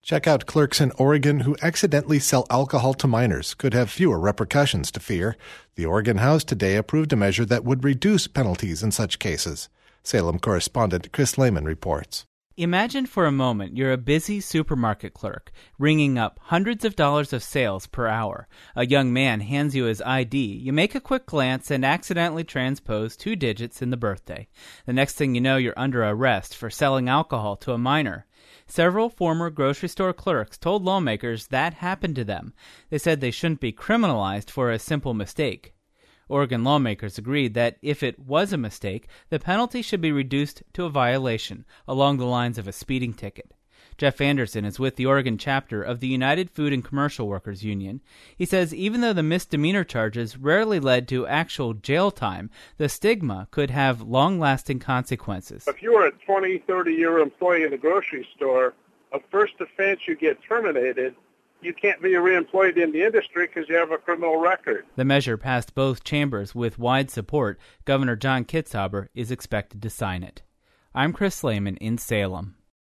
Checkout clerks in Oregon who accidentally sell alcohol to minors could have fewer repercussions to fear. The Oregon House today approved a measure that would reduce penalties in such cases. Salem correspondent Chris Lehman reports. Imagine for a moment you're a busy supermarket clerk, ringing up hundreds of dollars of sales per hour. A young man hands you his ID. You make a quick glance and accidentally transpose 2 digits in the birthday. The next thing you know, you're under arrest for selling alcohol to a minor. Several former grocery store clerks told lawmakers that happened to them. They said they shouldn't be criminalized for a simple mistake. Oregon lawmakers agreed that if it was a mistake, the penalty should be reduced to a violation, along the lines of a speeding ticket. Jeff Anderson is with the Oregon chapter of the United Food and Commercial Workers Union. He says even though the misdemeanor charges rarely led to actual jail time, the stigma could have long-lasting consequences. If you were a 20, 30-year employee in the grocery store, a first offense, you get terminated. You can't be reemployed in the industry because you have a criminal record. The measure passed both chambers with wide support. Governor John Kitzhaber is expected to sign it. I'm Chris Lehman in Salem.